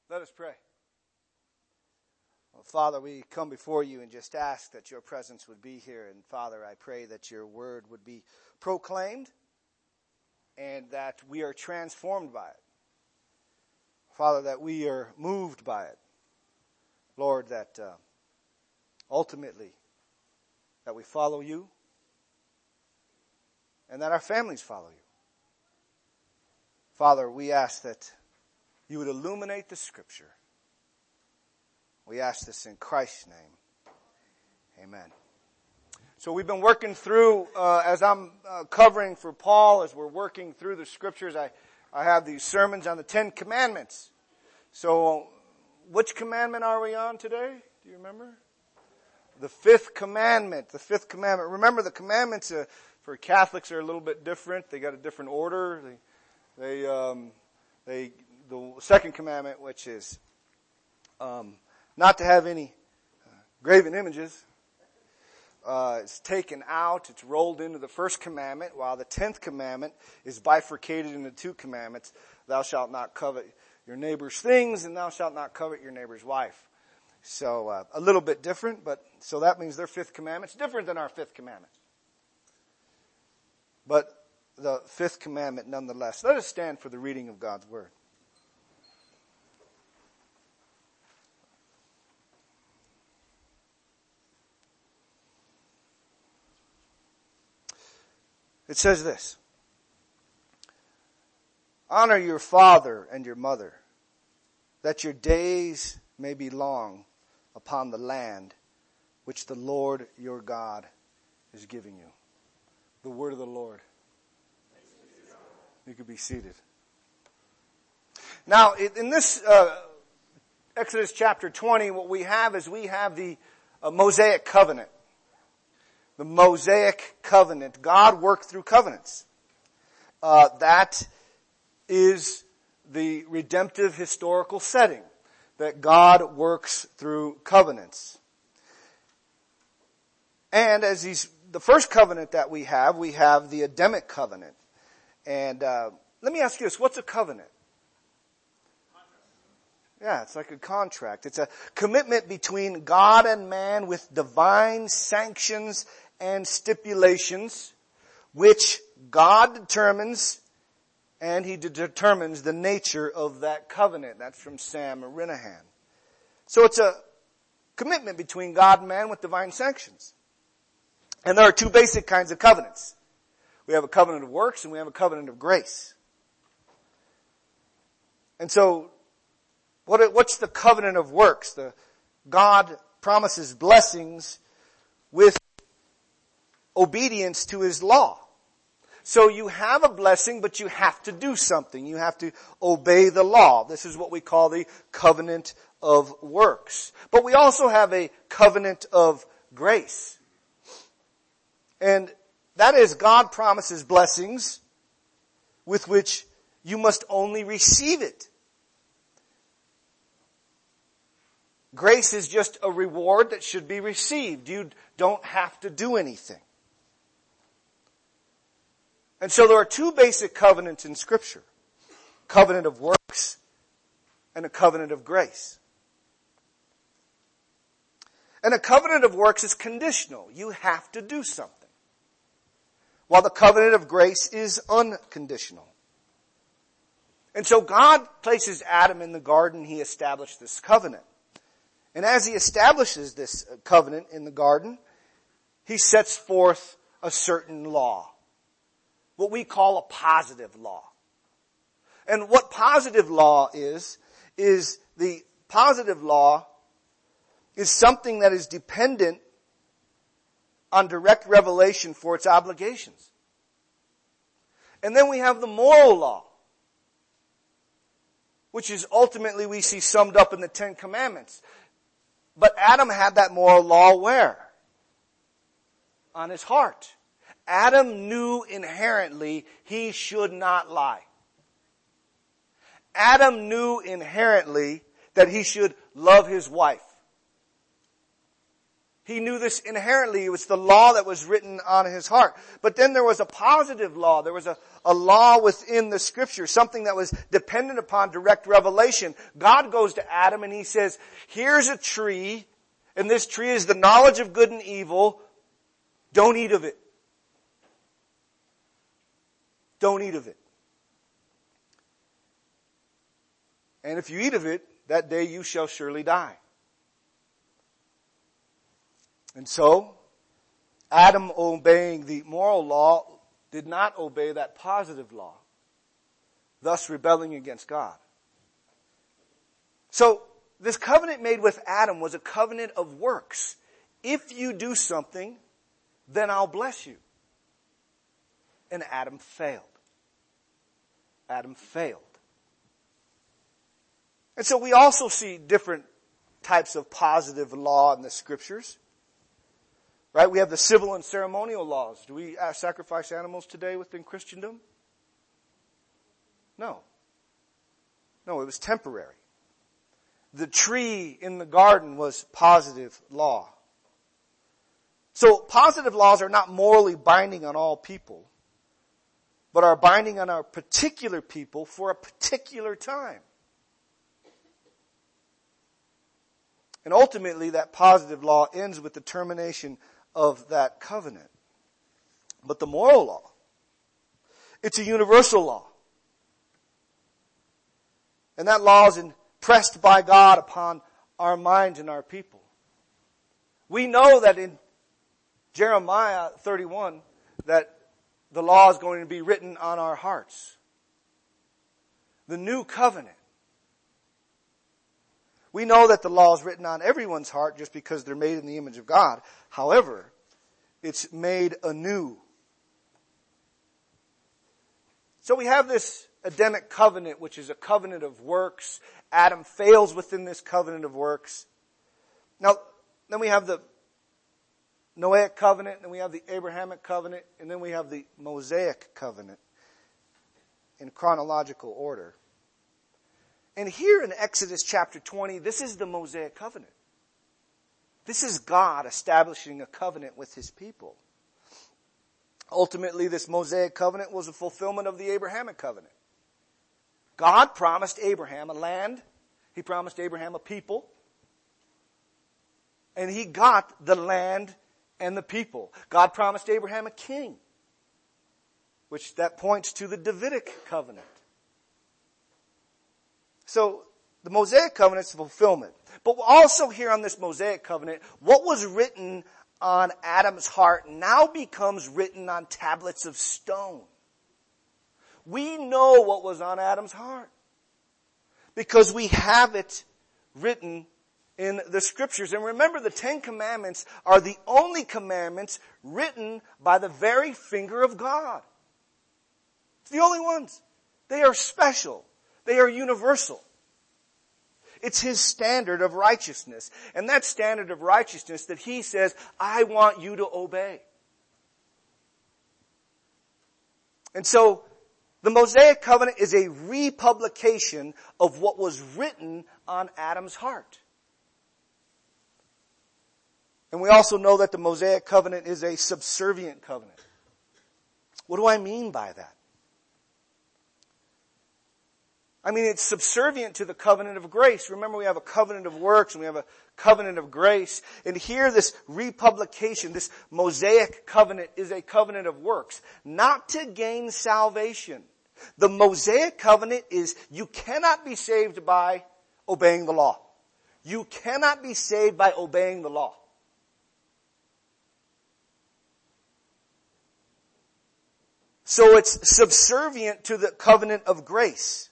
Let us pray. Well, Father, we come before you and just ask that your presence would be here. And Father, I pray that your word would be proclaimed and that we are transformed by it. Father, that we are moved by it. Lord, that ultimately that we follow you and that our families follow you. Father, we ask that you would illuminate the Scripture. We ask this in Christ's name. Amen. So we've been working through, as I'm covering for Paul, as we're working through the Scriptures, I have these sermons on the 10 Commandments. So which commandment are we on today? Do you remember? The fifth commandment. The fifth commandment. Remember, the commandments for Catholics are a little bit different. They got a different order. The second commandment, which is not to have any graven images, is taken out. It's rolled into the first commandment, while the 10th commandment is bifurcated into 2 commandments. Thou shalt not covet your neighbor's things, and thou shalt not covet your neighbor's wife. So a little bit different, but so that means their 5th commandment's different than our 5th commandment. But the 5th commandment nonetheless. Let us stand for the reading of God's Word. It says this: honor your father and your mother, that your days may be long upon the land which the Lord your God is giving you. The word of the Lord. You could be seated. Now, in this Exodus chapter 20, what we have is the Mosaic covenant. The Mosaic covenant. God worked through covenants. That is the redemptive historical setting, that God works through covenants. And as the first covenant that we have the Adamic covenant. And let me ask you this: what's a covenant? Yeah, it's like a contract. It's a commitment between God and man with divine sanctions and stipulations, which God determines, and He determines the nature of that covenant. That's from Sam Rinahan. So it's a commitment between God and man with divine sanctions. And there are 2 basic kinds of covenants. We have a covenant of works and we have a covenant of grace. And so, what's the covenant of works? God promises blessings with obedience to His law. So you have a blessing, but you have to do something. You have to obey the law. This is what we call the covenant of works. But we also have a covenant of grace. And that is, God promises blessings with which you must only receive it. Grace is just a reward that should be received. You don't have to do anything. And so there are 2 basic covenants in Scripture: covenant of works and a covenant of grace. And a covenant of works is conditional. You have to do something. While the covenant of grace is unconditional. And so God places Adam in the garden. He established this covenant. And as He establishes this covenant in the garden, He sets forth a certain law. What we call a positive law. And what positive law is the positive law is something that is dependent on direct revelation for its obligations. And then we have the moral law, which is ultimately we see summed up in the 10 Commandments. But Adam had that moral law where? On his heart. Adam knew inherently he should not lie. Adam knew inherently that he should love his wife. He knew this inherently. It was the law that was written on his heart. But then there was a positive law. There was a law within the Scripture, something that was dependent upon direct revelation. God goes to Adam and he says, here's a tree, and this tree is the knowledge of good and evil. Don't eat of it. Don't eat of it. And if you eat of it, that day you shall surely die. And so, Adam, obeying the moral law, did not obey that positive law, thus rebelling against God. So, this covenant made with Adam was a covenant of works. If you do something, then I'll bless you. And Adam failed. Adam failed. And so we also see different types of positive law in the Scriptures. Right? We have the civil and ceremonial laws. Do we sacrifice animals today within Christendom? No. No, it was temporary. The tree in the garden was positive law. So positive laws are not morally binding on all people, but are binding on our particular people for a particular time. And ultimately, that positive law ends with the termination of that covenant. But the moral law, it's a universal law. And that law is impressed by God upon our minds and our people. We know that in Jeremiah 31 that the law is going to be written on our hearts. The new covenant. We know that the law is written on everyone's heart just because they're made in the image of God. However, it's made anew. So we have this Edenic covenant, which is a covenant of works. Adam fails within this covenant of works. Now, then we have the Noahic covenant, then we have the Abrahamic covenant, and then we have the Mosaic covenant in chronological order. And here in Exodus chapter 20, this is the Mosaic covenant. This is God establishing a covenant with His people. Ultimately, this Mosaic covenant was a fulfillment of the Abrahamic covenant. God promised Abraham a land. He promised Abraham a people. And he got the land and the people. God promised Abraham a king, which that points to the Davidic covenant. So, the Mosaic covenant is fulfillment. But also here on this Mosaic covenant, what was written on Adam's heart now becomes written on tablets of stone. We know what was on Adam's heart because we have it written in the Scriptures. And remember, the Ten Commandments are the only commandments written by the very finger of God. It's the only ones. They are special. They are universal. It's His standard of righteousness. And that standard of righteousness that He says, I want you to obey. And so, the Mosaic covenant is a republication of what was written on Adam's heart. And we also know that the Mosaic covenant is a subservient covenant. What do I mean by that? I mean, it's subservient to the covenant of grace. Remember, we have a covenant of works and we have a covenant of grace. And here, this republication, this Mosaic covenant is a covenant of works, not to gain salvation. The Mosaic covenant is you cannot be saved by obeying the law. You cannot be saved by obeying the law. So it's subservient to the covenant of grace.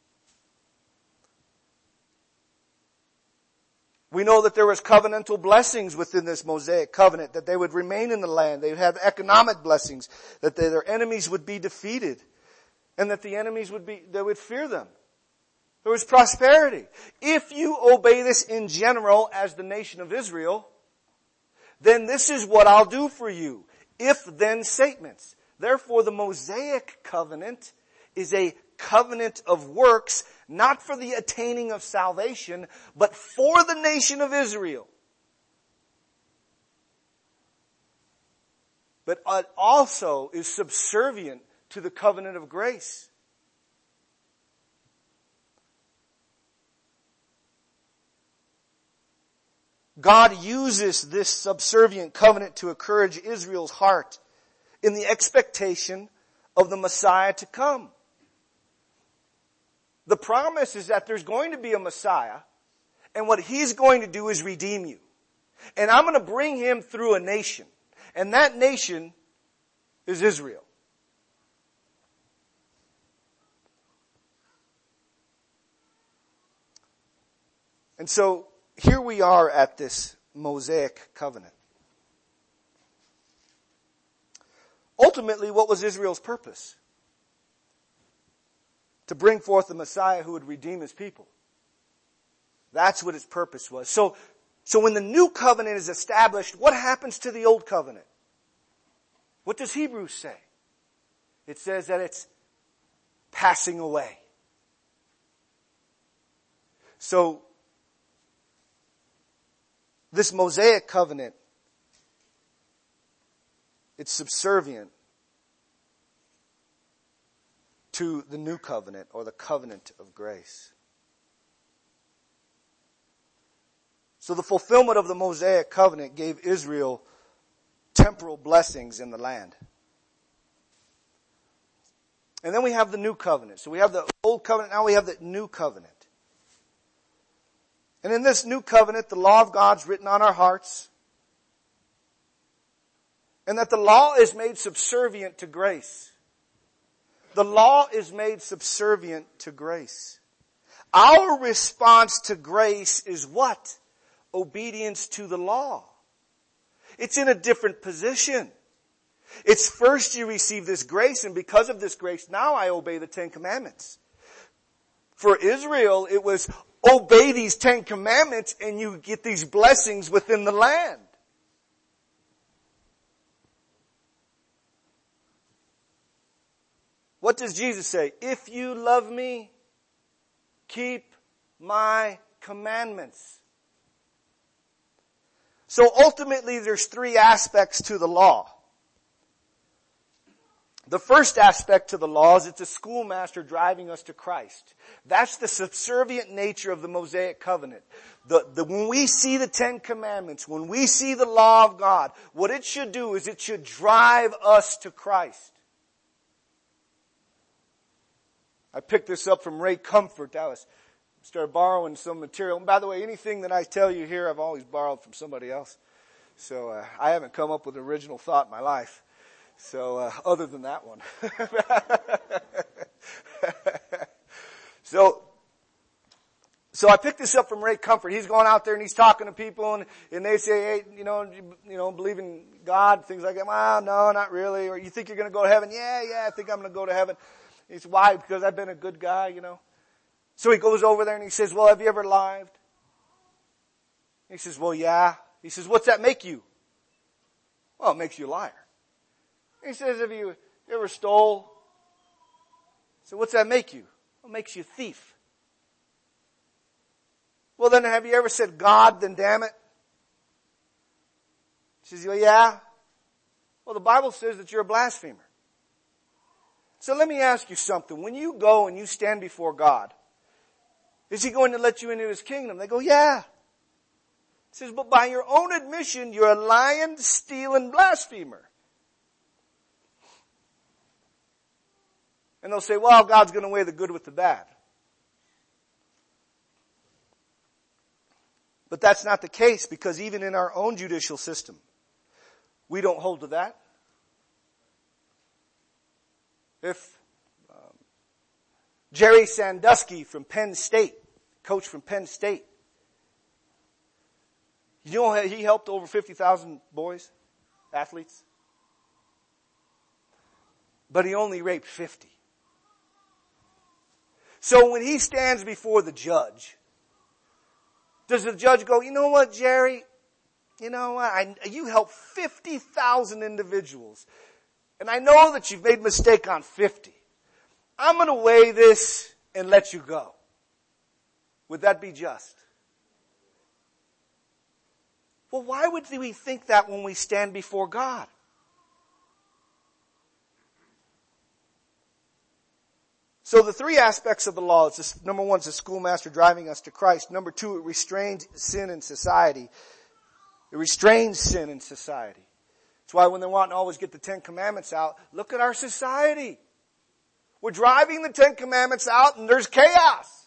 We know that there was covenantal blessings within this Mosaic covenant, that they would remain in the land. They would have economic blessings, that their enemies would be defeated, and that the enemies they would fear them. There was prosperity. If you obey this in general as the nation of Israel, then this is what I'll do for you. If-then statements. Therefore, the Mosaic covenant is a covenant of works, not for the attaining of salvation, but for the nation of Israel. but it also is subservient to the covenant of grace. God uses this subservient covenant to encourage Israel's heart in the expectation of the Messiah to come. The promise is that there's going to be a Messiah, and what He's going to do is redeem you. And I'm going to bring Him through a nation. And that nation is Israel. And so, here we are at this Mosaic covenant. Ultimately, what was Israel's purpose? To bring forth the Messiah who would redeem His people. That's what its purpose was. So when the new covenant is established, what happens to the old covenant? What does Hebrews say? It says that it's passing away. So, this Mosaic covenant, it's subservient to the new covenant, or the covenant of grace. So the fulfillment of the Mosaic covenant gave Israel temporal blessings in the land. And then we have the new covenant. So we have the old covenant, now we have the new covenant. And in this new covenant, the law of God's written on our hearts. And that the law is made subservient to grace. The law is made subservient to grace. Our response to grace is what? Obedience to the law. It's in a different position. It's first you receive this grace, and because of this grace, now I obey the Ten Commandments. For Israel, it was obey these 10 commandments and you get these blessings within the land. What does Jesus say? If you love me, keep my commandments. So ultimately there's 3 aspects to the law. The first aspect to the law is it's a schoolmaster driving us to Christ. That's the subservient nature of the Mosaic covenant. When we see the 10 commandments, when we see the law of God, what it should do is it should drive us to Christ. I picked this up from Ray Comfort. I started borrowing some material. And by the way, anything that I tell you here, I've always borrowed from somebody else. So I haven't come up with an original thought in my life. So, other than that one. So I picked this up from Ray Comfort. He's going out there and he's talking to people and they say, hey, believe in God, things like that. Well, no, not really. Or you think you're going to go to heaven? Yeah, I think I'm going to go to heaven. He says, why? Because I've been a good guy, So he goes over there and he says, well, have you ever lied? He says, well, yeah. He says, what's that make you? Well, it makes you a liar. He says, have you ever stole? So what's that make you? Well, it makes you a thief. Well, then have you ever said God, then damn it? He says, well, yeah. Well, the Bible says that you're a blasphemer. So let me ask you something. When you go and you stand before God, is He going to let you into His kingdom? They go, yeah. He says, but by your own admission, you're a lying, stealing blasphemer. And they'll say, well, God's going to weigh the good with the bad. But that's not the case, because even in our own judicial system, we don't hold to that. If Jerry Sandusky from Penn State, coach from Penn State, he helped over 50,000 boys, athletes. But he only raped 50. So when he stands before the judge, does the judge go, you know what, Jerry? You know what? You helped 50,000 individuals. And I know that you've made a mistake on 50. I'm going to weigh this and let you go. Would that be just? Well, why would we think that when we stand before God? So the three aspects of the law is this, number one is the schoolmaster driving us to Christ. Number two, it restrains sin in society. It restrains sin in society. That's why when they want to always get the Ten Commandments out, look at our society. We're driving the Ten Commandments out and there's chaos.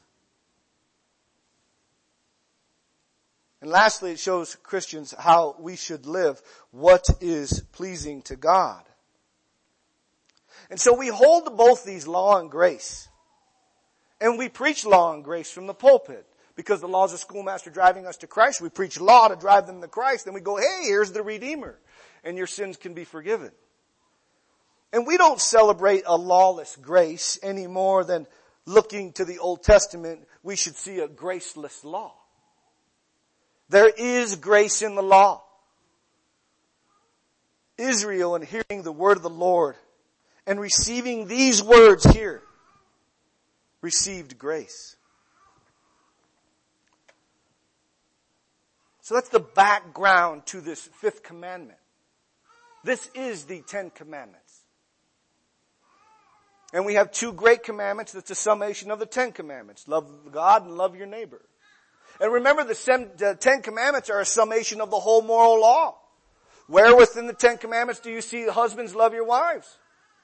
And lastly, it shows Christians how we should live, what is pleasing to God. And so we hold to both these law and grace. And we preach law and grace from the pulpit. Because the law is a schoolmaster driving us to Christ. We preach law to drive them to Christ. Then we go, hey, here's the Redeemer. And your sins can be forgiven. And we don't celebrate a lawless grace any more than looking to the Old Testament, we should see a graceless law. There is grace in the law. Israel, in hearing the word of the Lord and receiving these words here, received grace. So that's the background to this fifth commandment. This is the Ten Commandments. And we have two great commandments that's a summation of the Ten Commandments. Love God and love your neighbor. And remember, the Ten Commandments are a summation of the whole moral law. Where within the Ten Commandments do you see husbands love your wives?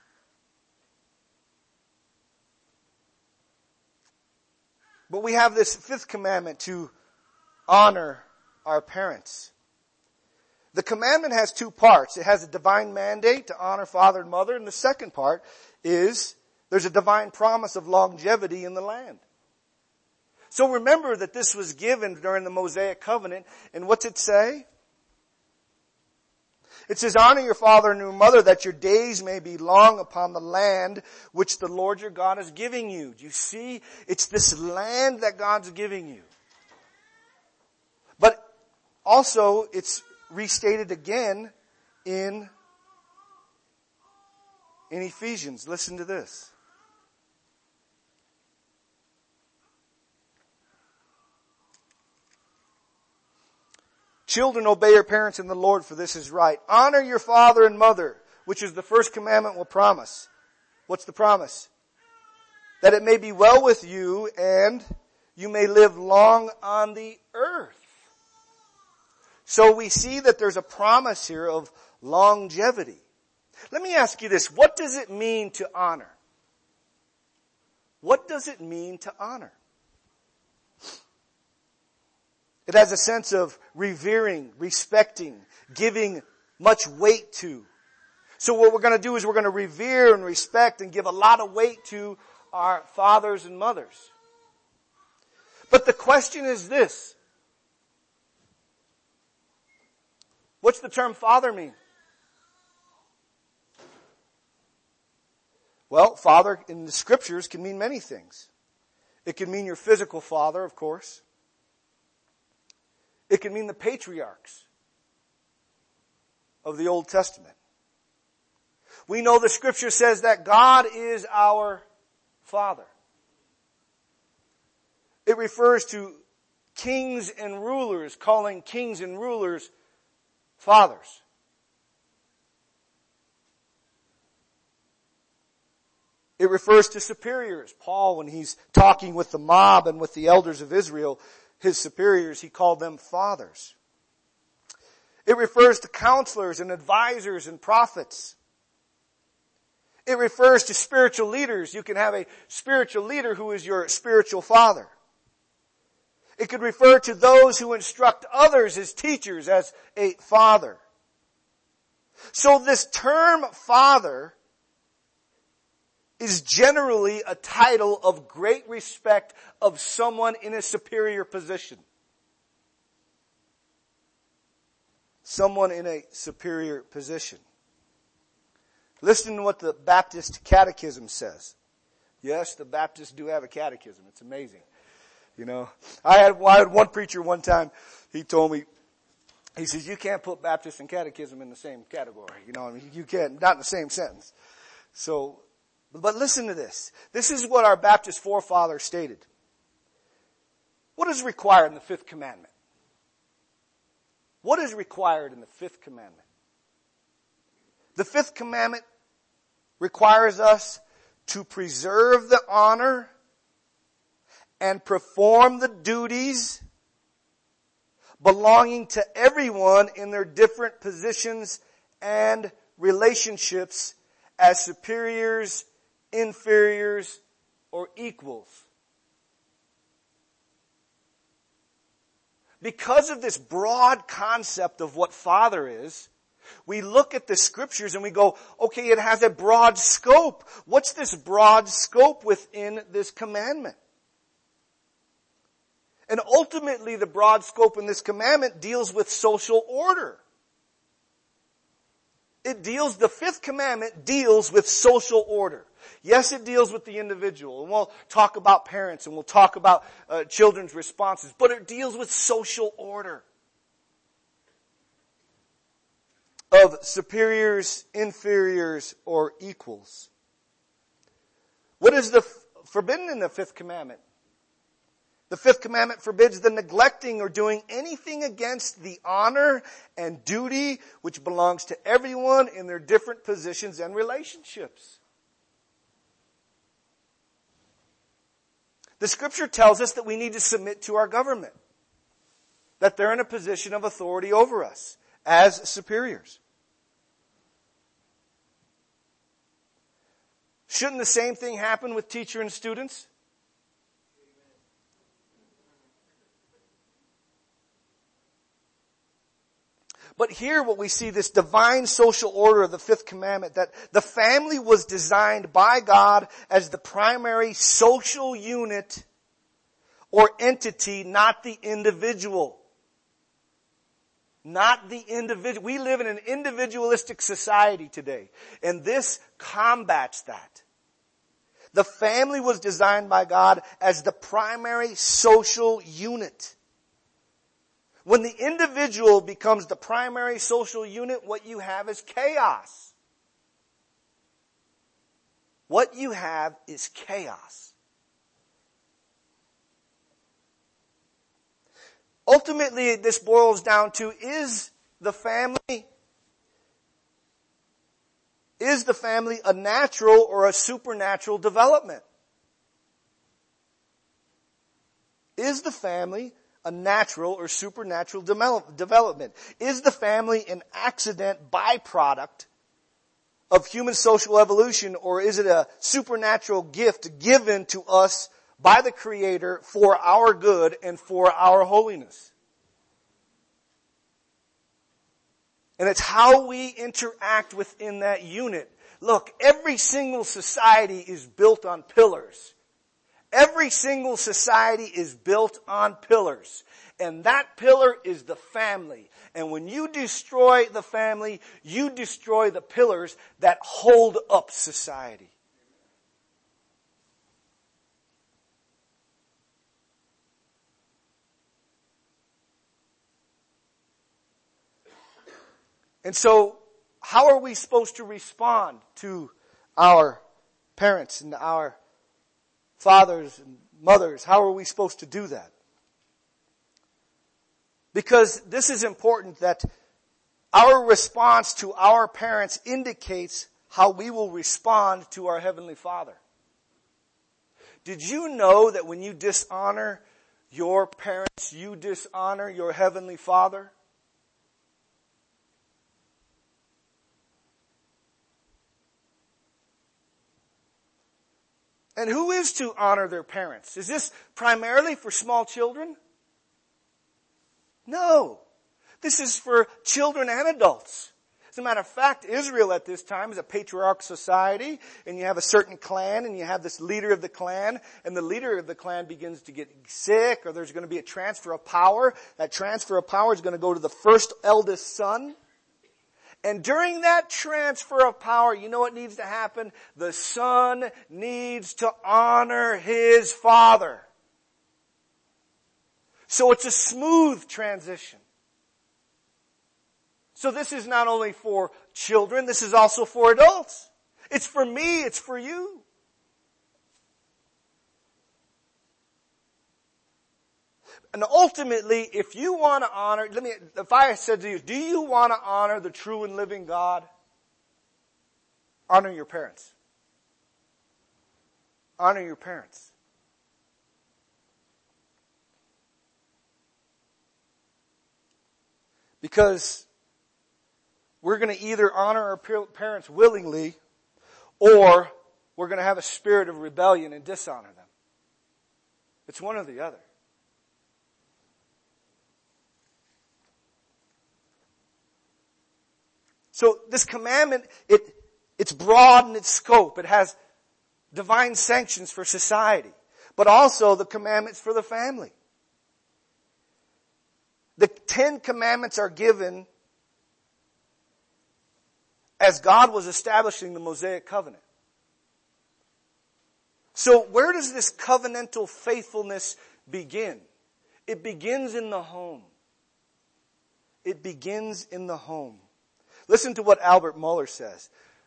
But we have this fifth commandment to honor our parents. The commandment has two parts. It has a divine mandate to honor father and mother, and the second part is there's a divine promise of longevity in the land. So remember that this was given during the Mosaic covenant, and what's it say? It says, honor your father and your mother that your days may be long upon the land which the Lord your God is giving you. Do you see? It's this land that God's giving you. But also, it's restated again in Ephesians. Listen to this. Children, obey your parents in the Lord, for this is right. Honor your father and mother, which is the first commandment will promise. What's the promise? That it may be well with you and you may live long on the earth. So we see that there's a promise here of longevity. Let me ask you this. What does it mean to honor? What does it mean to honor? It has a sense of revering, respecting, giving much weight to. So what we're going to do is we're going to revere and respect and give a lot of weight to our fathers and mothers. But the question is this. What's the term father mean? Well, father in the scriptures can mean many things. It can mean your physical father, of course. It can mean the patriarchs of the Old Testament. We know the scripture says that God is our Father. It refers to kings and rulers, calling kings and rulers fathers. It refers to superiors. Paul, when he's talking with the mob and with the elders of Israel, his superiors, he called them fathers. It refers to counselors and advisors and prophets. It refers to spiritual leaders. You can have a spiritual leader who is your spiritual father. It could refer to those who instruct others as teachers, as a father. So this term father is generally a title of great respect of someone in a superior position. Someone in a superior position. Listen to what the Baptist Catechism says. Yes, the Baptists do have a catechism. It's amazing. You know, I had one preacher one time, he told me, he says, you can't put Baptist and catechism in the same category. You know, I mean, you can't, not in the same sentence. So, but listen to this. This is what our Baptist forefathers stated. What is required in the fifth commandment? What is required in the fifth commandment? The fifth commandment requires us to preserve the honor and perform the duties belonging to everyone in their different positions and relationships as superiors, inferiors, or equals. Because of this broad concept of what Father is, we look at the scriptures and we go, okay, it has a broad scope. What's this broad scope within this commandment? And ultimately, the broad scope in this commandment deals with social order. The fifth commandment deals with social order. Yes, it deals with the individual, and we'll talk about parents, and we'll talk about children's responses, but it deals with social order of superiors, inferiors, or equals. What is forbidden in the fifth commandment? The fifth commandment forbids the neglecting or doing anything against the honor and duty which belongs to everyone in their different positions and relationships. The scripture tells us that we need to submit to our government, that they're in a position of authority over us as superiors. Shouldn't the same thing happen with teacher and students? But here what we see, this divine social order of the fifth commandment, that the family was designed by God as the primary social unit or entity, not the individual. Not the individual. We live in an individualistic society today, and this combats that. The family was designed by God as the primary social unit. When the individual becomes the primary social unit, what you have is chaos. What you have is chaos. Ultimately, this boils down to, is the family a natural or a supernatural development? Is the family a natural or supernatural development? Is the family an accident byproduct of human social evolution, or is it a supernatural gift given to us by the Creator for our good and for our holiness? And it's how we interact within that unit. Look, every single society is built on pillars. Every single society is built on pillars. And that pillar is the family. And when you destroy the family, you destroy the pillars that hold up society. And so, how are we supposed to respond to our parents and our fathers and mothers? How are we supposed to do that? Because this is important, that our response to our parents indicates how we will respond to our Heavenly Father. Did you know that when you dishonor your parents, you dishonor your Heavenly Father? And who is to honor their parents? Is this primarily for small children? No. This is for children and adults. As a matter of fact, Israel at this time is a patriarchal society, and you have a certain clan, and you have this leader of the clan, and the leader of the clan begins to get sick, or there's going to be a transfer of power. That transfer of power is going to go to the first eldest son. And during that transfer of power, you know what needs to happen? The son needs to honor his father. So it's a smooth transition. So this is not only for children, this is also for adults. It's for me, it's for you. And ultimately, if you want to honor, if I said to you, do you want to honor the true and living God? Honor your parents. Honor your parents. Because we're going to either honor our parents willingly, or we're going to have a spirit of rebellion and dishonor them. It's one or the other. So this commandment, it's broad in its scope. It has divine sanctions for society, but also the commandments for the family. The 10 commandments are given as God was establishing the Mosaic covenant. So where does this covenantal faithfulness begin? It begins in the home. It begins in the home. Listen to what Albert Mohler says,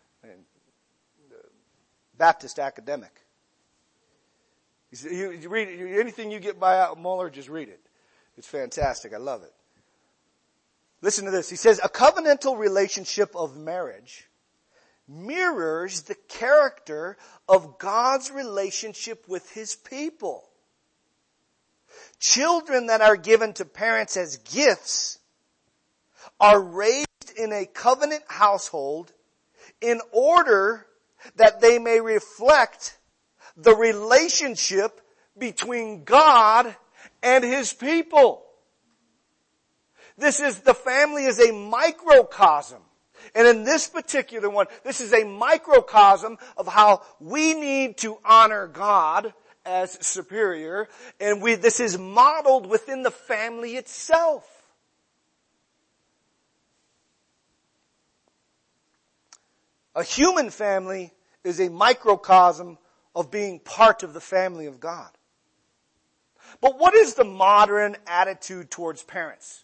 Baptist academic. He said, you read it, anything you get by Mohler, just read it. It's fantastic. I love it. Listen to this. He says, a covenantal relationship of marriage mirrors the character of God's relationship with His people. Children that are given to parents as gifts are raised in a covenant household in order that they may reflect the relationship between God and His people. The family is a microcosm. And in this particular one, this is a microcosm of how we need to honor God as superior. And this is modeled within the family itself. A human family is a microcosm of being part of the family of God. But what is the modern attitude towards parents?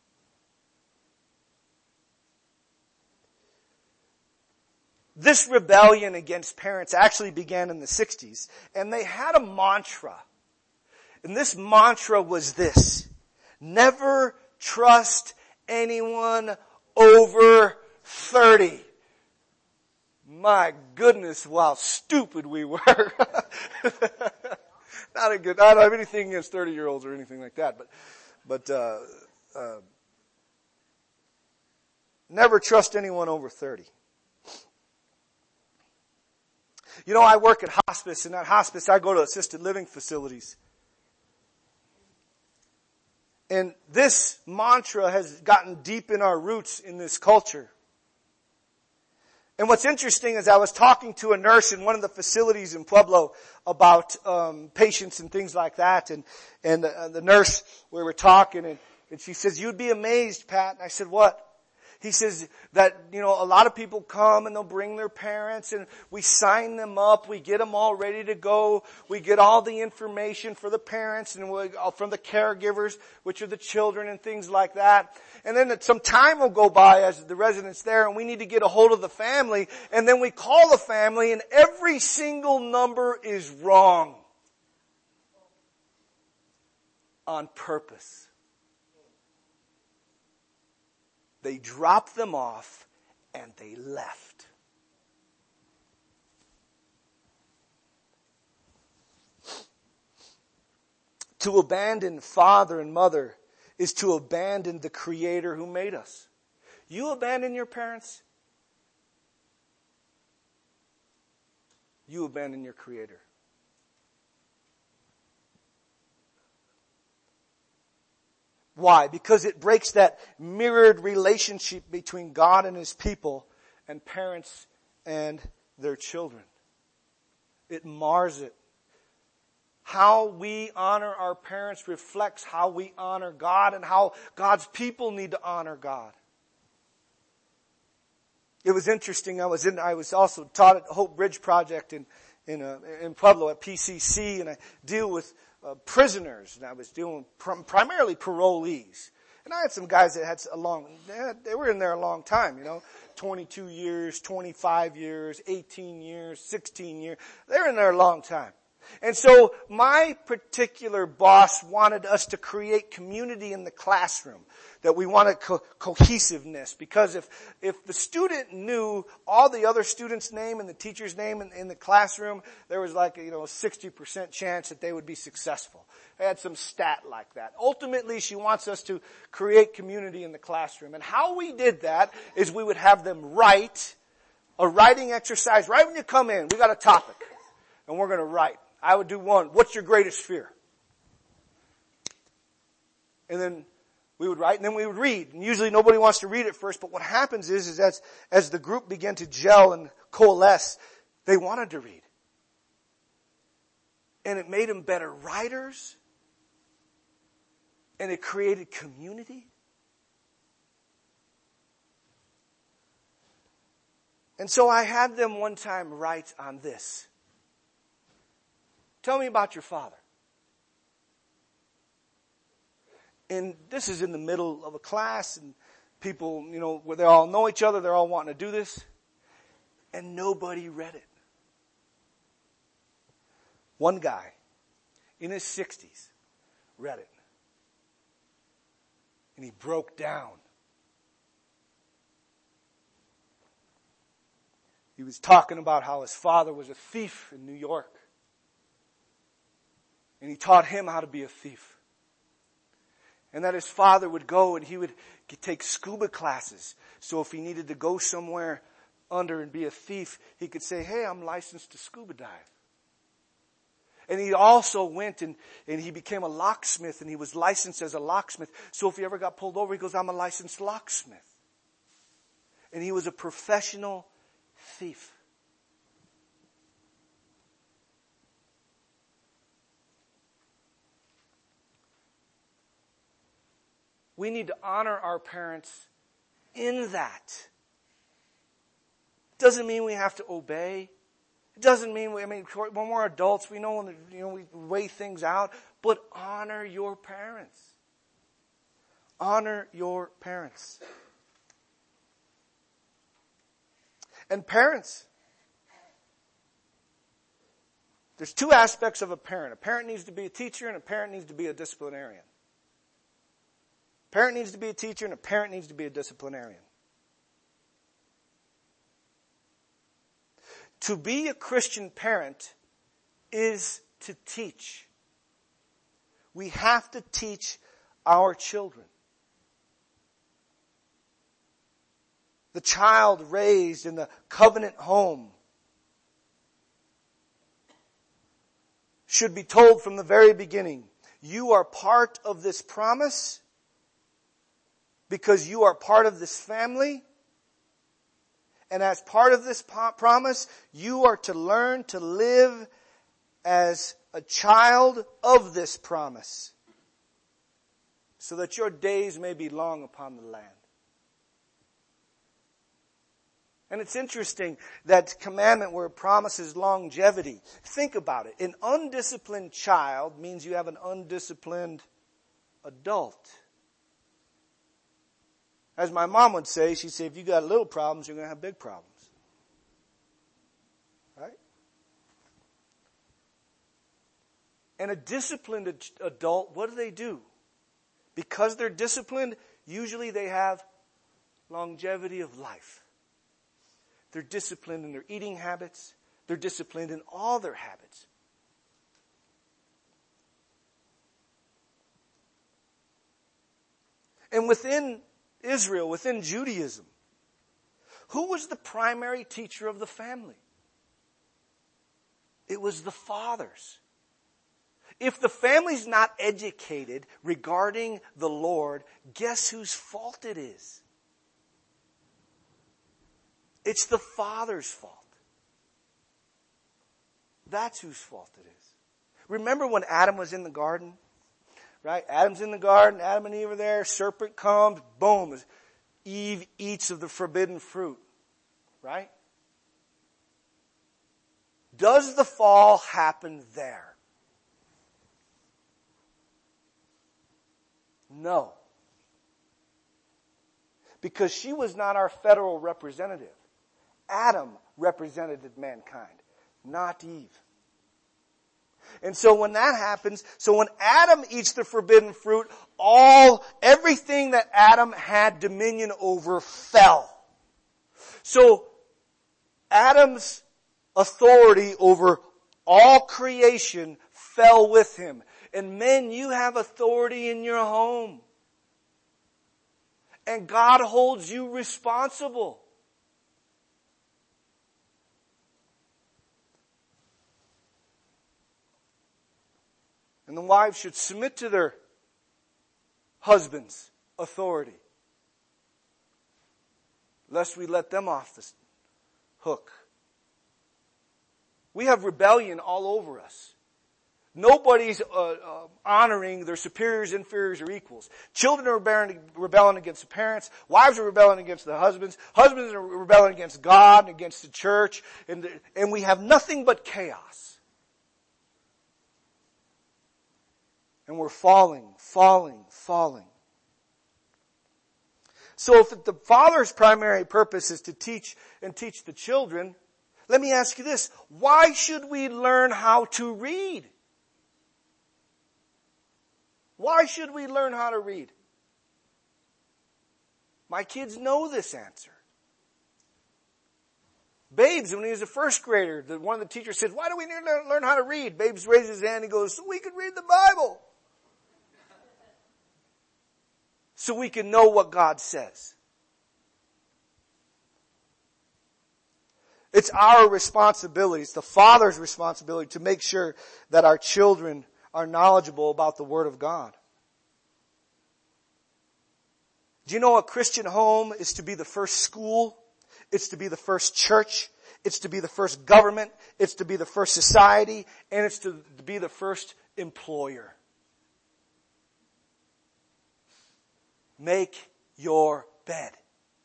This rebellion against parents actually began in the 60s, and they had a mantra. And this mantra was this: never trust anyone over 30. My goodness, how stupid we were. I don't have anything against 30-year-olds or anything like that, but never trust anyone over 30. You know, I work at hospice, and at hospice I go to assisted living facilities. And this mantra has gotten deep in our roots in this culture. And what's interesting is I was talking to a nurse in one of the facilities in Pueblo about patients and things like that. And the nurse, we were talking, and she says, "You'd be amazed, Pat." And I said, "What?" He says that, a lot of people come and they'll bring their parents and we sign them up. We get them all ready to go. We get all the information for the parents and from the caregivers, which are the children and things like that. And then some time will go by as the resident's there and we need to get a hold of the family. And then we call the family and every single number is wrong. On purpose. They dropped them off and they left. To abandon father and mother is to abandon the Creator who made us. You abandon your parents, you abandon your Creator. Why? Because it breaks that mirrored relationship between God and His people and parents and their children. It mars it. How we honor our parents reflects how we honor God and how God's people need to honor God. It was interesting. I was also taught at Hope Bridge Project in Pueblo at PCC, and I deal with prisoners, and I was doing primarily parolees. And I had some guys that had they were in there a long time, 22 years, 25 years, 18 years, 16 years. They're in there a long time. And so my particular boss wanted us to create community in the classroom, that we wanted cohesiveness, because if the student knew all the other students' name and the teacher's name in the classroom, there was like, a 60% chance that they would be successful. I had some stat like that. Ultimately, she wants us to create community in the classroom. And how we did that is we would have them write a writing exercise. Right when you come in, we got a topic, and we're going to write. I would do one. What's your greatest fear? And then we would write, and then we would read. And usually nobody wants to read it first, but what happens is as the group began to gel and coalesce, they wanted to read. And it made them better writers. And it created community. And so I had them one time write on this. Tell me about your father. And this is in the middle of a class, and people, where they all know each other, they're all wanting to do this. And nobody read it. One guy in his 60s read it. And he broke down. He was talking about how his father was a thief in New York. And he taught him how to be a thief. And that his father would go and he would take scuba classes. So if he needed to go somewhere under and be a thief, he could say, hey, I'm licensed to scuba dive. And he also went and he became a locksmith, and he was licensed as a locksmith. So if he ever got pulled over, he goes, I'm a licensed locksmith. And he was a professional thief. We need to honor our parents in that. Doesn't mean we have to obey. It doesn't mean when we're adults, we know we weigh things out. But honor your parents. Honor your parents. And parents, there's two aspects of a parent. A parent needs to be a teacher, and a parent needs to be a disciplinarian. A parent needs to be a teacher, and a parent needs to be a disciplinarian. To be a Christian parent is to teach. We have to teach our children. The child raised in the covenant home should be told from the very beginning, you are part of this promise because you are part of this family. And as part of this promise, you are to learn to live as a child of this promise, so that your days may be long upon the land. And it's interesting, that commandment where it promises longevity. Think about it. An undisciplined child means you have an undisciplined adult. As my mom would say, she'd say, if you got little problems, you're going to have big problems. Right? And a disciplined adult, what do? Because they're disciplined, usually they have longevity of life. They're disciplined in their eating habits. They're disciplined in all their habits. And within Israel, within Judaism, who was the primary teacher of the family? It was the fathers. If the family's not educated regarding the Lord, guess whose fault it is? It's the father's fault. That's whose fault it is. Remember when Adam was in the garden? Right? Adam's in the garden, Adam and Eve are there, serpent comes, boom. Eve eats of the forbidden fruit. Right? Does the fall happen there? No. Because she was not our federal representative. Adam represented mankind, not Eve. And so when that happens, so when Adam eats the forbidden fruit, everything that Adam had dominion over fell. So Adam's authority over all creation fell with him. And men, you have authority in your home. And God holds you responsible. And the wives should submit to their husband's authority, lest we let them off the hook. We have rebellion all over us. Nobody's honoring their superiors, inferiors, or equals. Children are rebelling against the parents. Wives are rebelling against the husbands. Husbands are rebelling against God and against the church. And we have nothing but chaos. And we're falling. So if the father's primary purpose is to teach the children, let me ask you this. Why should we learn how to read? Why should we learn how to read? My kids know this answer. Babes, when he was a first grader, one of the teachers said, "Why do we need to learn how to read?" Babes raises his hand and goes, "So we could read the Bible. So we can know what God says." It's our responsibility, it's the father's responsibility to make sure that our children are knowledgeable about the Word of God. Do you know a Christian home is to be the first school? It's to be the first church. It's to be the first government. It's to be the first society. And it's to be the first employer. Make your bed.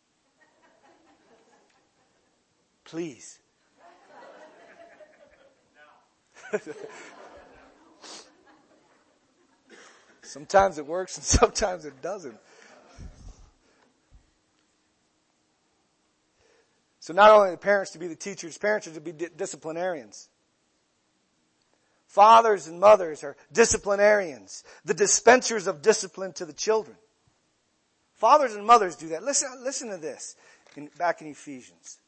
Please. Sometimes it works and sometimes it doesn't. So not only are the parents to be the teachers, parents are to be disciplinarians. Fathers and mothers are disciplinarians, the dispensers of discipline to the children. Fathers and mothers do that. Listen to this back in Ephesians.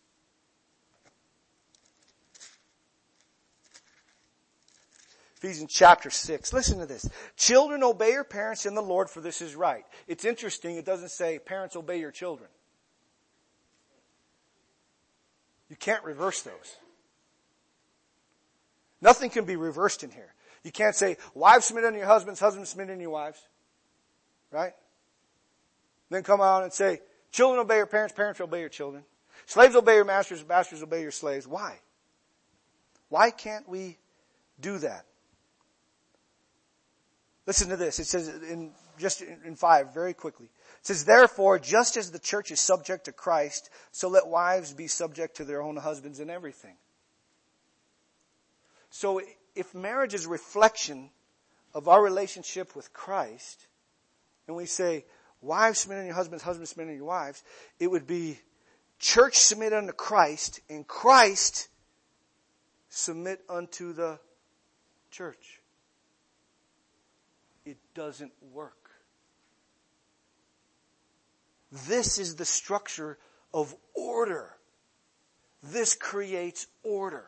Ephesians chapter 6. Listen to this. Children, obey your parents in the Lord, for this is right. It's interesting. It doesn't say, parents, obey your children. You can't reverse those. Nothing can be reversed in here. You can't say, wives submit unto your husbands, husbands submit unto your wives. Right? Then come out and say, children obey your parents, parents obey your children. Slaves obey your masters, masters obey your slaves. Why? Why can't we do that? Listen to this. It says in 5, very quickly. It says, therefore, just as the church is subject to Christ, so let wives be subject to their own husbands in everything. So if marriage is a reflection of our relationship with Christ, and we say, wives submit unto your husbands, husbands submit unto your wives, it would be church submit unto Christ, and Christ submit unto the church. It doesn't work. This is the structure of order. This creates order.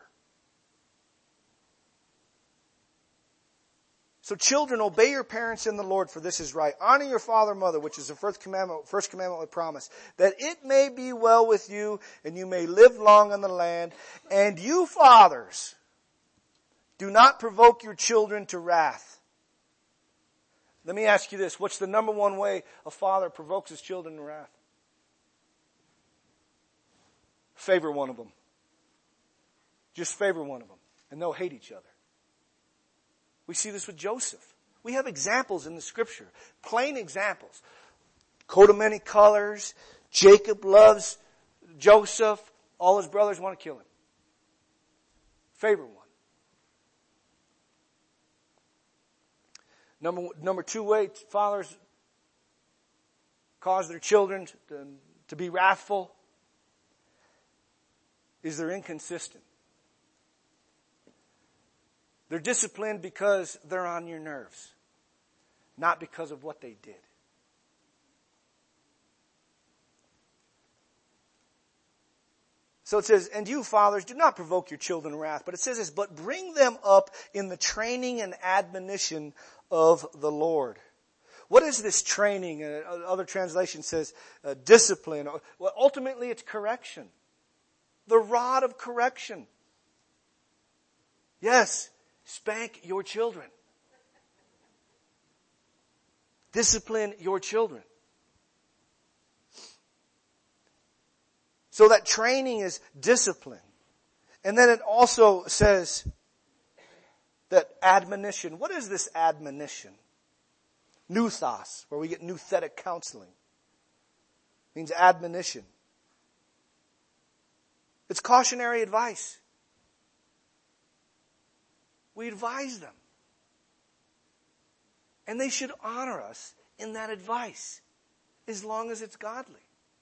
So children, obey your parents in the Lord, for this is right. Honor your father and mother, which is the first commandment with promise, that it may be well with you and you may live long on the land. And you fathers, do not provoke your children to wrath. Let me ask you this. What's the number one way a father provokes his children to wrath? Favor one of them. Just favor one of them. And they'll hate each other. We see this with Joseph. We have examples in the scripture. Plain examples. Coat of many colors. Jacob loves Joseph. All his brothers want to kill him. Favor one. Number 2 way fathers cause their children to be wrathful is they're inconsistent. They're disciplined because they're on your nerves, not because of what they did. So it says, and you fathers, do not provoke your children to wrath. But it says this, but bring them up in the training and admonition of the Lord. What is this training? Other translation says discipline. Well, ultimately it's correction. The rod of correction. Yes, spank your children. Discipline your children. So that training is discipline. And then it also says that admonition. What is this admonition? Nuthos, where we get nouthetic counseling. Means admonition. It's cautionary advice. We advise them. And they should honor us in that advice, as long as it's godly.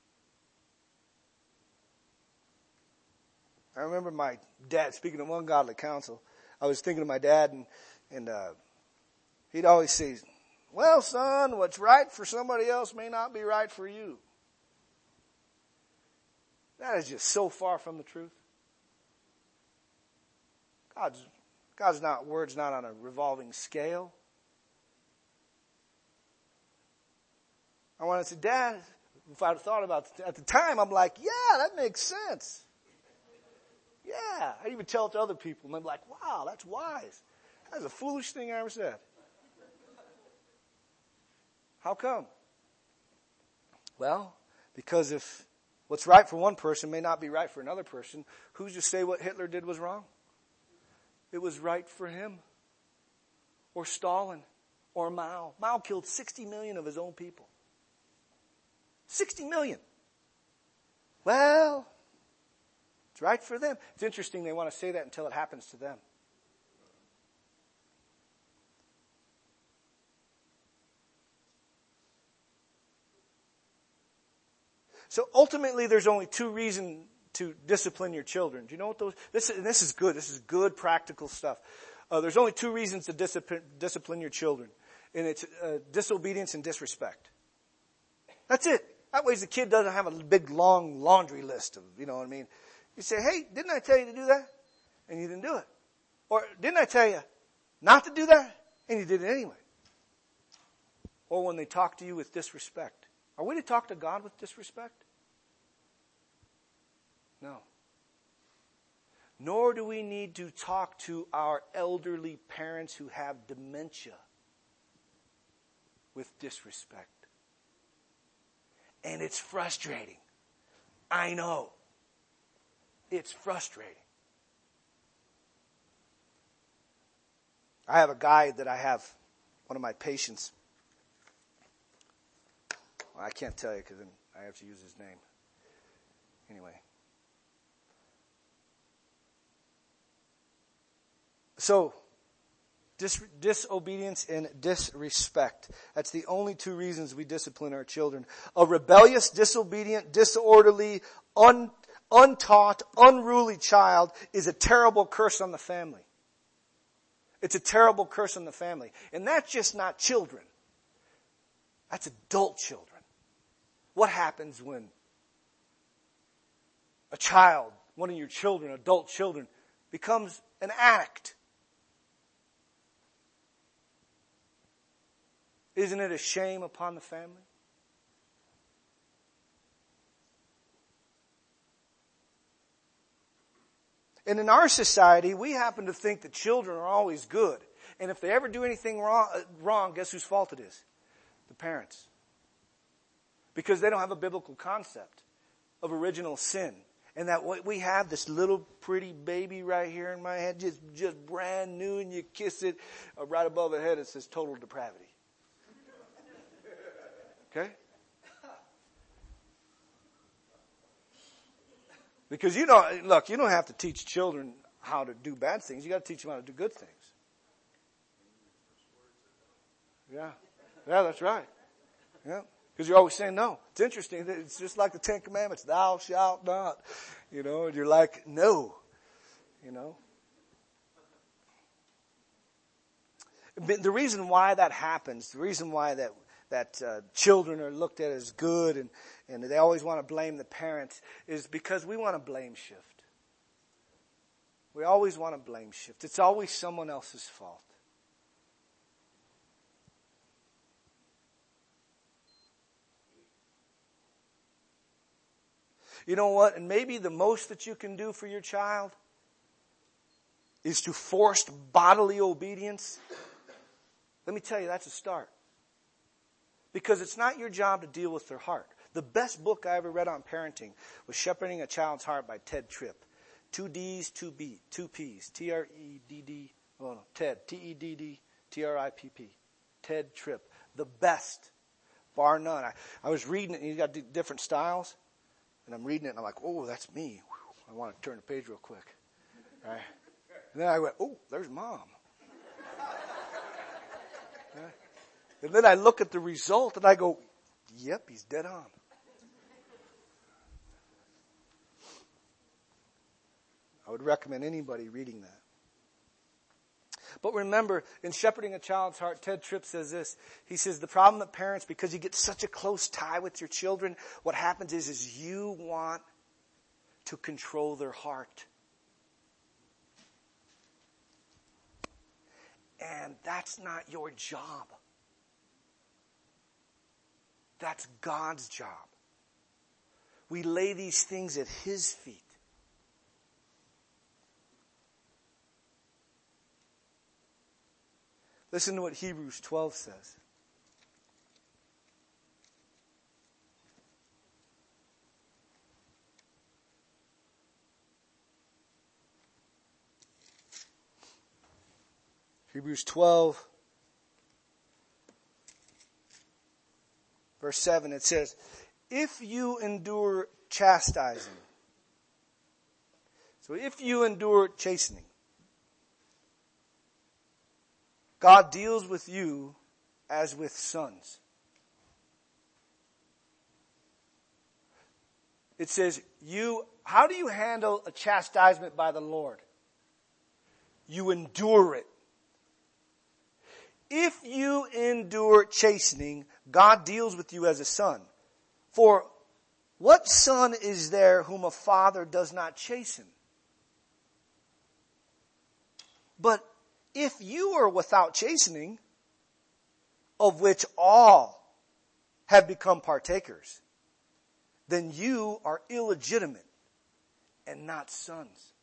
I remember my dad, speaking of ungodly counsel, I was thinking of my dad, and he'd always say, well, son, what's right for somebody else may not be right for you. That is just so far from the truth. God's word's not on a revolving scale. I wanted to say, Dad, if I'd thought about it at the time, I'm like, yeah, that makes sense. Yeah. I even tell it to other people, and I'm like, wow, that's wise. That's the foolish thing I ever said. How come? Well, because if what's right for one person may not be right for another person, who's to say what Hitler did was wrong? It was right for him. Or Stalin. Or Mao. Mao killed 60 million of his own people. 60 million. Well, it's right for them. It's interesting they want to say that until it happens to them. So ultimately there's only two reasons to discipline your children. Do you know what those, this is good. This is good practical stuff. There's only two reasons to discipline your children. And it's disobedience and disrespect. That's it. That way the kid doesn't have a big long laundry list of, you know what I mean. You say, hey, didn't I tell you to do that? And you didn't do it. Or didn't I tell you not to do that? And you did it anyway. Or when they talk to you with disrespect. Are we to talk to God with disrespect? No. Nor do we need to talk to our elderly parents who have dementia with disrespect. And it's frustrating. I know. It's frustrating. I have a guy that I have, one of my patients. Well, I can't tell you because then I have to use his name. Anyway. So, disobedience and disrespect. That's the only two reasons we discipline our children. A rebellious, disobedient, disorderly, untaught, unruly child is a terrible curse on the family. It's a terrible curse on the family. And that's just not children. That's adult children. What happens when a child, one of your children, adult children, becomes an addict? Isn't it a shame upon the family? And in our society, we happen to think that children are always good. And if they ever do anything wrong, guess whose fault it is? The parents. Because they don't have a biblical concept of original sin. And that we have this little pretty baby right here in my head, just brand new, and you kiss it, right above the head it says total depravity. Okay? Because you don't have to teach children how to do bad things. You got to teach them how to do good things. Yeah. Yeah, that's right. Yeah. Because you're always saying no. It's interesting. It's just like the Ten Commandments. Thou shalt not. And you're like, no. The reason why that happens, the reason why that children are looked at as good and they always want to blame the parents is because we want to blame shift. We always want to blame shift. It's always someone else's fault. You know what? And maybe the most that you can do for your child is to forced bodily obedience. Let me tell you, that's a start. Because it's not your job to deal with their heart. The best book I ever read on parenting was Shepherding a Child's Heart by Ted Tripp. 2 D's, 2 P's. T-R-E-D-D. Oh no, Ted. T-E-D-D-T-R-I-P-P. Ted Tripp. The best. Bar none. I was reading it and he's got different styles. And I'm reading it and I'm like, oh, that's me. Whew, I want to turn the page real quick. Right? And then I went, oh, there's Mom. Right? And then I look at the result and I go, yep, he's dead on. I would recommend anybody reading that. But remember, in Shepherding a Child's Heart, Ted Tripp says this. He says, the problem that parents, because you get such a close tie with your children, what happens is you want to control their heart. And that's not your job. That's God's job. We lay these things at His feet. Listen to what Hebrews 12 says. Hebrews 12, verse 7, it says, if you endure chastising, so if you endure chastening, God deals with you as with sons. It says, how do you handle a chastisement by the Lord? You endure it. If you endure chastening, God deals with you as a son. For what son is there whom a father does not chasten? But if you are without chastening, of which all have become partakers, then you are illegitimate and not sons.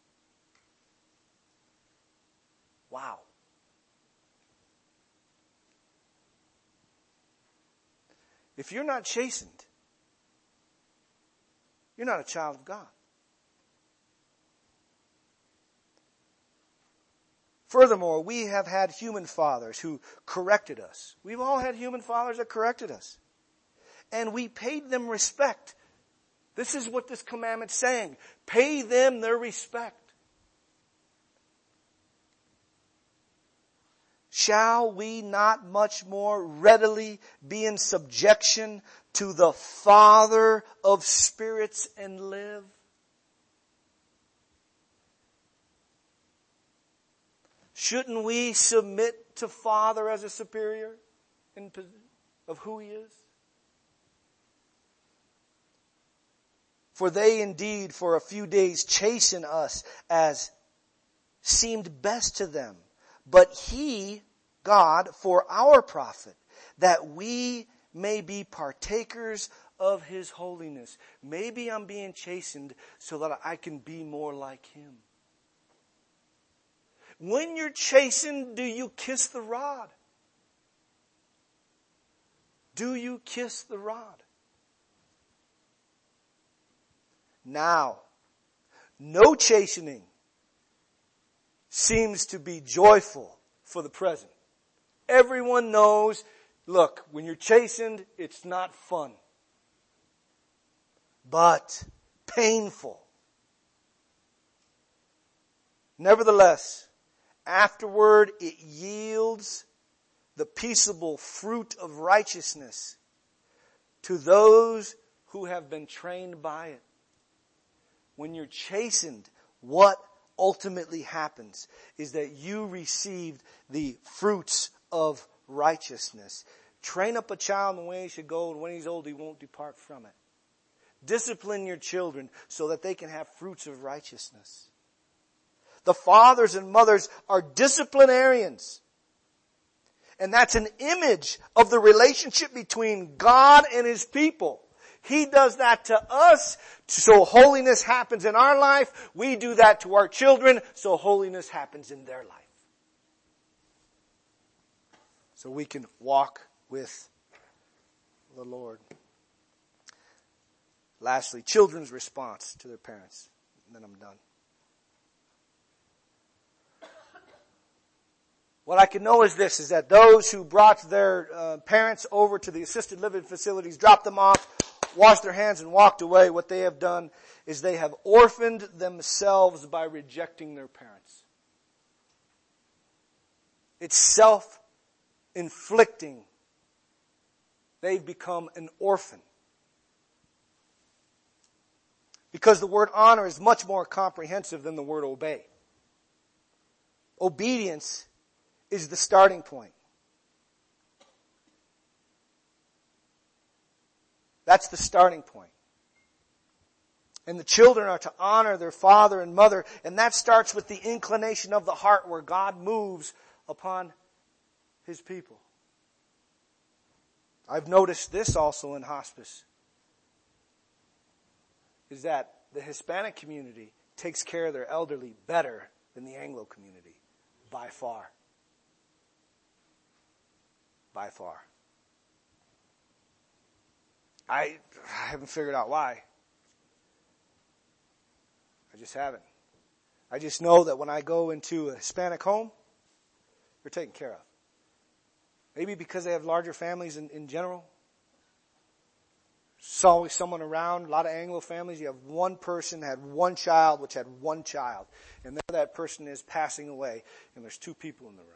Wow. If you're not chastened, you're not a child of God. Furthermore, we have had human fathers who corrected us. We've all had human fathers that corrected us. And we paid them respect. This is what this commandment's saying. Pay them their respect. Shall we not much more readily be in subjection to the Father of spirits and live? Shouldn't we submit to Father as a superior of who He is? For they indeed for a few days chasten us as seemed best to them. But He, God, for our profit, that we may be partakers of His holiness. Maybe I'm being chastened so that I can be more like Him. When you're chastened, do you kiss the rod? Do you kiss the rod? Now, no chastening seems to be joyful for the present. Everyone knows, look, when you're chastened, it's not fun, but painful. Nevertheless, afterward it yields the peaceable fruit of righteousness to those who have been trained by it. When you're chastened, what ultimately happens is that you received the fruits of righteousness. Train up a child in the way he should go, and when he's old, he won't depart from it. Discipline your children so that they can have fruits of righteousness. The fathers and mothers are disciplinarians. And that's an image of the relationship between God and His people. He does that to us, so holiness happens in our life. We do that to our children, so holiness happens in their life. So we can walk with the Lord. Lastly, children's response to their parents. And then I'm done. What I can know is this, is that those who brought their parents over to the assisted living facilities, dropped them off, washed their hands and walked away, what they have done is they have orphaned themselves by rejecting their parents. It's self-inflicting. They've become an orphan. Because the word honor is much more comprehensive than the word obey. Obedience is the starting point. That's the starting point. And the children are to honor their father and mother, and that starts with the inclination of the heart where God moves upon His people. I've noticed this also in hospice, is that the Hispanic community takes care of their elderly better than the Anglo community, by far. By far. I haven't figured out why. I just haven't. I just know that when I go into a Hispanic home, they're taken care of. Maybe because they have larger families in general. There's always someone around. A lot of Anglo families, you have one person had one child, which had one child. And there that person is passing away, and there's two people in the room.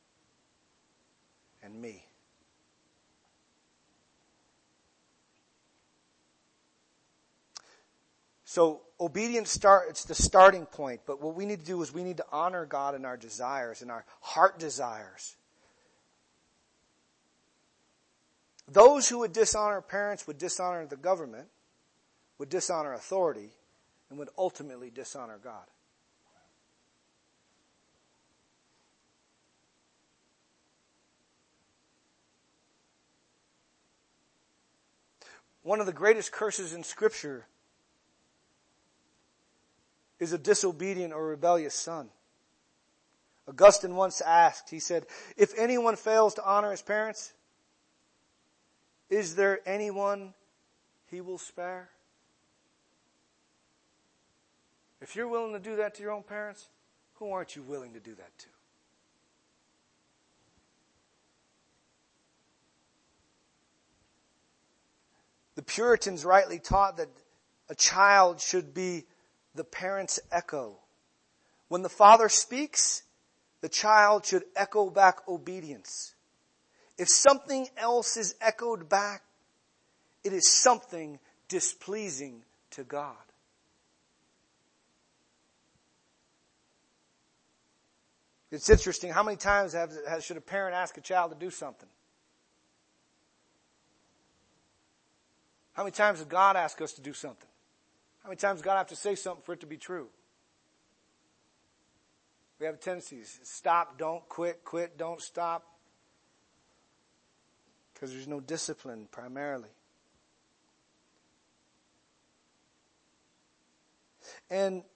And me. So obedience it's the starting point, but what we need to do is we need to honor God in our desires, in our heart desires. Those who would dishonor parents would dishonor the government, would dishonor authority, and would ultimately dishonor God. One of the greatest curses in Scripture is a disobedient or rebellious son. Augustine once asked, he said, if anyone fails to honor his parents, is there anyone He will spare? If you're willing to do that to your own parents, who aren't you willing to do that to? The Puritans rightly taught that a child should be the parent's echo. When the father speaks, the child should echo back obedience. If something else is echoed back, it is something displeasing to God. It's interesting, how many times should a parent ask a child to do something? How many times does God ask us to do something? How many times does God have to say something for it to be true? We have a tendency to stop, don't quit, quit, don't stop. Because there's no discipline primarily. And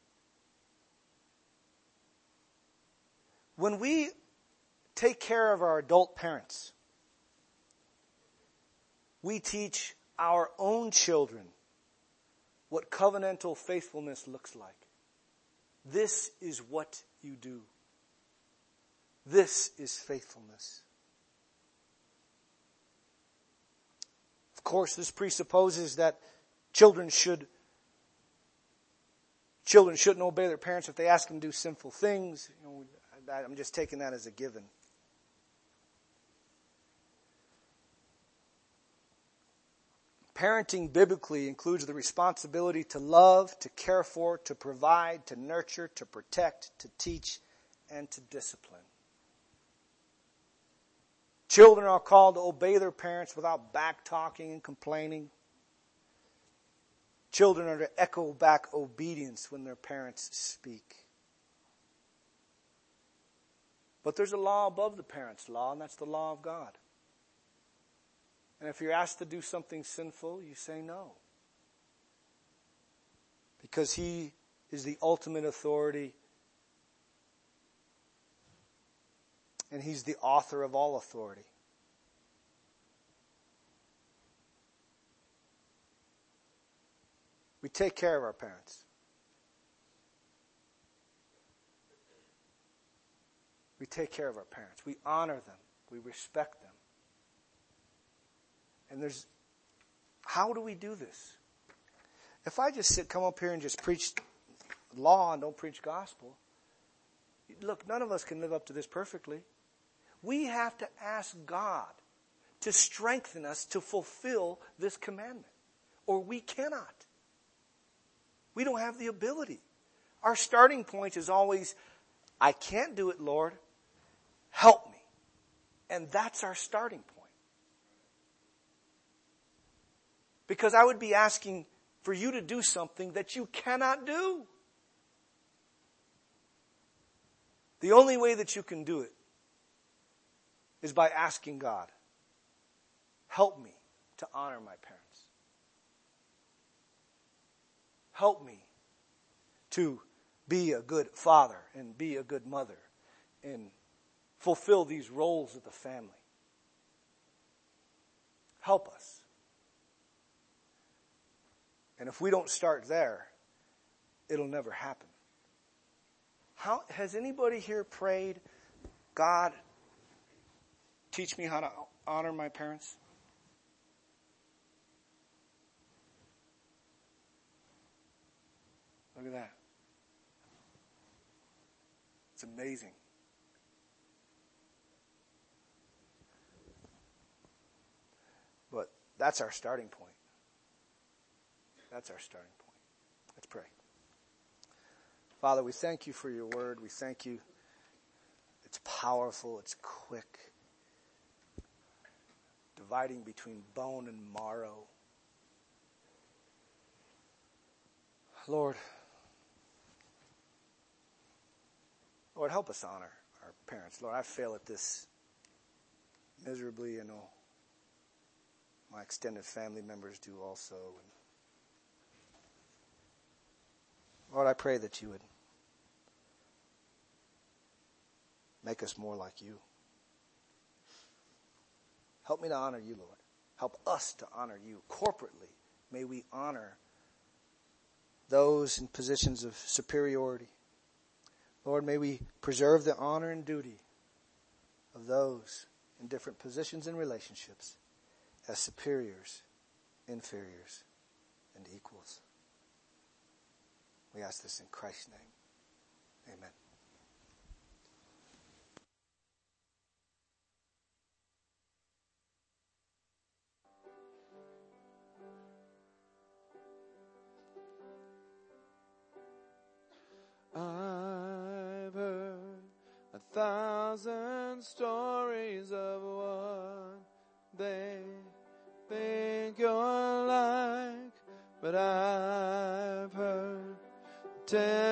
when we take care of our adult parents, we teach our own children what covenantal faithfulness looks like. This is what you do. This is faithfulness. Of course, this presupposes that children shouldn't obey their parents if they ask them to do sinful things. I'm just taking that as a given. Parenting biblically includes the responsibility to love, to care for, to provide, to nurture, to protect, to teach, and to discipline. Children are called to obey their parents without back-talking and complaining. Children are to echo back obedience when their parents speak. But there's a law above the parents' law, and that's the law of God. And if you're asked to do something sinful, you say no. Because He is the ultimate authority, and He's the author of all authority. We take care of our parents. We take care of our parents. We honor them. We respect them. And how do we do this? If I just come up here and just preach law and don't preach gospel, look, none of us can live up to this perfectly. We have to ask God to strengthen us to fulfill this commandment, or we cannot. We don't have the ability. Our starting point is always, I can't do it, Lord. Help me. And that's our starting point. Because I would be asking for you to do something that you cannot do. The only way that you can do it is by asking God, help me to honor my parents. Help me to be a good father and be a good mother and fulfill these roles of the family. Help us. And if we don't start there, it'll never happen. Has anybody here prayed, God, teach me how to honor my parents? Look at that. It's amazing. But that's our starting point. That's our starting point. Let's pray. Father, we thank you for your word. We thank you. It's powerful. It's quick. Dividing between bone and marrow. Lord, help us honor our parents. Lord, I fail at this miserably. I know my extended family members do also. Lord, I pray that you would make us more like you. Help me to honor you, Lord. Help us to honor you. Corporately, may we honor those in positions of superiority. Lord, may we preserve the honor and duty of those in different positions and relationships as superiors, inferiors, and equals. We ask this in Christ's name. Amen. I've heard 1,000 stories of what they think you're like, but I've heard 10